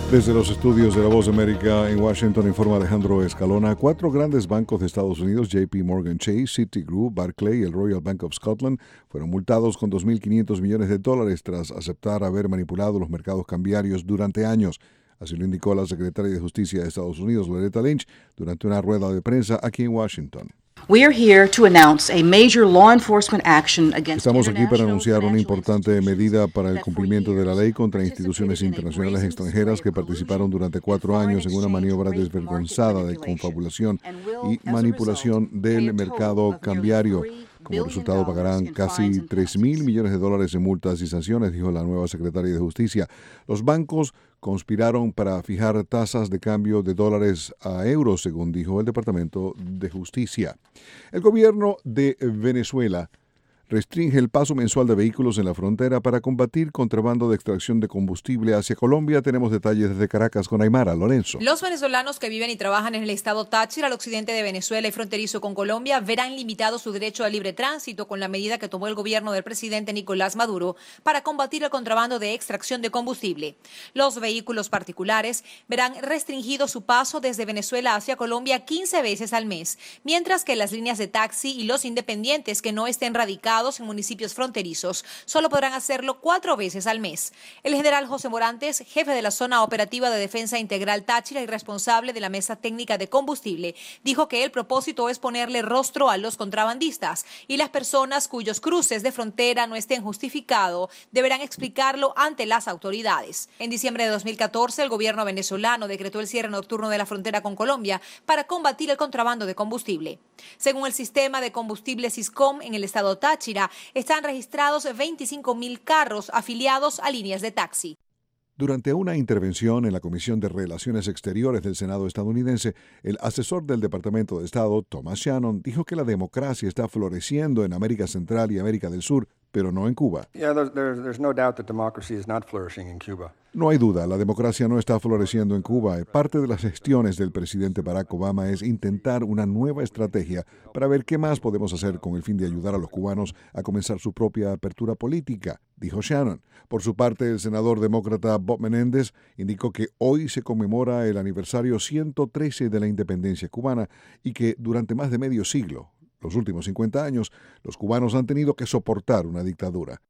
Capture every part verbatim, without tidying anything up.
Desde los estudios de La Voz de América en Washington informa Alejandro Escalona. Cuatro grandes bancos de Estados Unidos, J P Morgan Chase, Citigroup, Barclays y el Royal Bank of Scotland, fueron multados con dos mil quinientos millones de dólares tras aceptar haber manipulado los mercados cambiarios durante años. Así lo indicó la secretaria de Justicia de Estados Unidos, Loretta Lynch, durante una rueda de prensa aquí en Washington. We are here to announce a major law enforcement action against Estamos aquí para anunciar una importante medida para el cumplimiento de la ley contra instituciones internacionales extranjeras que participaron durante cuatro años en una maniobra desvergonzada de confabulación y manipulación del mercado cambiario. Como resultado pagarán casi tres mil millones de dólares en multas y sanciones, dijo la nueva secretaria de Justicia. Los bancos conspiraron para fijar tasas de cambio de dólares a euros, según dijo el Departamento de Justicia. El gobierno de Venezuela restringe el paso mensual de vehículos en la frontera para combatir contrabando de extracción de combustible hacia Colombia. Tenemos detalles desde Caracas con Aymara Lorenzo. Los venezolanos que viven y trabajan en el estado Táchira, al occidente de Venezuela y fronterizo con Colombia, verán limitado su derecho al libre tránsito con la medida que tomó el gobierno del presidente Nicolás Maduro para combatir el contrabando de extracción de combustible. Los vehículos particulares verán restringido su paso desde Venezuela hacia Colombia quince veces al mes, mientras que las líneas de taxi y los independientes que no estén radicados en municipios fronterizos solo podrán hacerlo cuatro veces al mes. El general José Morantes, jefe de la Zona Operativa de Defensa Integral Táchira y responsable de la Mesa Técnica de Combustible, dijo que el propósito es ponerle rostro a los contrabandistas y las personas cuyos cruces de frontera no estén justificados deberán explicarlo ante las autoridades. En diciembre de dos mil catorce, el gobierno venezolano decretó el cierre nocturno de la frontera con Colombia para combatir el contrabando de combustible. Según el sistema de combustible Siscom en el estado Táchira, están registrados veinticinco mil carros afiliados a líneas de taxi. Durante una intervención en la Comisión de Relaciones Exteriores del Senado estadounidense, el asesor del Departamento de Estado, Thomas Shannon, dijo que la democracia está floreciendo en América Central y América del Sur, pero no en Cuba. Yeah, there's, there's no doubt that democracy is not flourishing in Cuba. No hay duda, la democracia no está floreciendo en Cuba. Parte de las gestiones del presidente Barack Obama es intentar una nueva estrategia para ver qué más podemos hacer con el fin de ayudar a los cubanos a comenzar su propia apertura política, dijo Shannon. Por su parte, el senador demócrata Bob Menéndez indicó que hoy se conmemora el aniversario ciento trece de la independencia cubana y que durante más de medio siglo, los últimos cincuenta años, los cubanos han tenido que soportar una dictadura.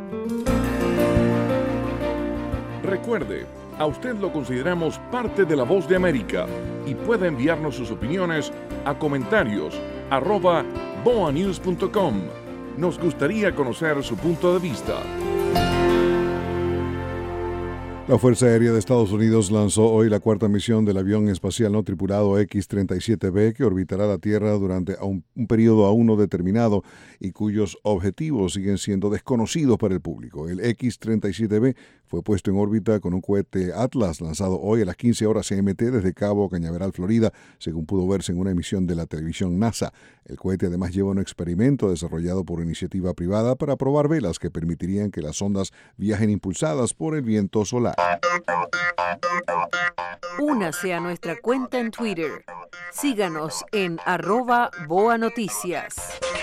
Recuerde, a usted lo consideramos parte de La Voz de América y puede enviarnos sus opiniones a comentarios arroba boa news punto com. Nos gustaría conocer su punto de vista. La Fuerza Aérea de Estados Unidos lanzó hoy la cuarta misión del avión espacial no tripulado X treinta y siete B que orbitará la Tierra durante un, un periodo aún no determinado y cuyos objetivos siguen siendo desconocidos para el público. El X treinta y siete B fue puesto en órbita con un cohete Atlas lanzado hoy a las quince horas C M T desde Cabo Cañaveral, Florida, según pudo verse en una emisión de la televisión NASA. El cohete además lleva un experimento desarrollado por iniciativa privada para probar velas que permitirían que las ondas viajen impulsadas por el viento solar. Únase a nuestra cuenta en Twitter. Síganos en arroba Boa Noticias.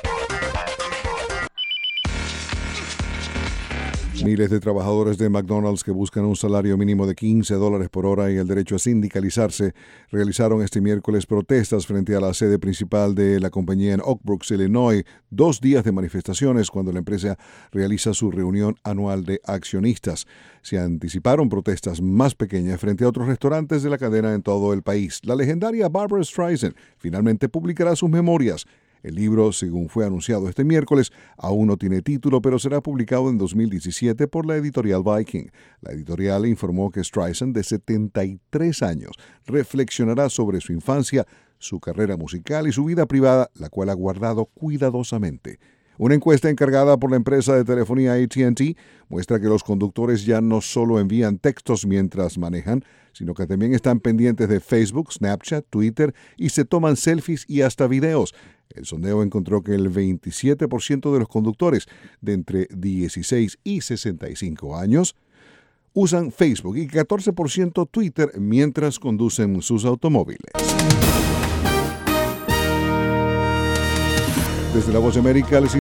Miles de trabajadores de McDonald's que buscan un salario mínimo de quince dólares por hora y el derecho a sindicalizarse realizaron este miércoles protestas frente a la sede principal de la compañía en Oak Brooks, Illinois, dos días de manifestaciones cuando la empresa realiza su reunión anual de accionistas. Se anticiparon protestas más pequeñas frente a otros restaurantes de la cadena en todo el país. La legendaria Barbra Streisand finalmente publicará sus memorias. El libro, según fue anunciado este miércoles, aún no tiene título, pero será publicado en dos mil diecisiete por la editorial Viking. La editorial informó que Streisand, de setenta y tres años, reflexionará sobre su infancia, su carrera musical y su vida privada, la cual ha guardado cuidadosamente. Una encuesta encargada por la empresa de telefonía A T and T muestra que los conductores ya no solo envían textos mientras manejan, sino que también están pendientes de Facebook, Snapchat, Twitter y se toman selfies y hasta videos. El sondeo encontró que el veintisiete por ciento de los conductores de entre dieciséis y sesenta y cinco años usan Facebook y catorce por ciento Twitter mientras conducen sus automóviles. Desde La Voz de América les